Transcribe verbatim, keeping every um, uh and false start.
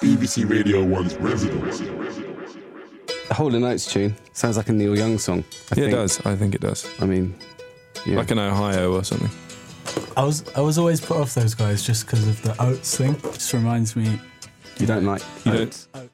B B C Radio one's residence. The Hall and Oates tune sounds like a Neil Young song. I Yeah, think. it does. I think it does. I mean, yeah. Like an Ohio or something. I was I was always put off those guys just because of the oats thing. It just reminds me. You don't like You Oates? don't.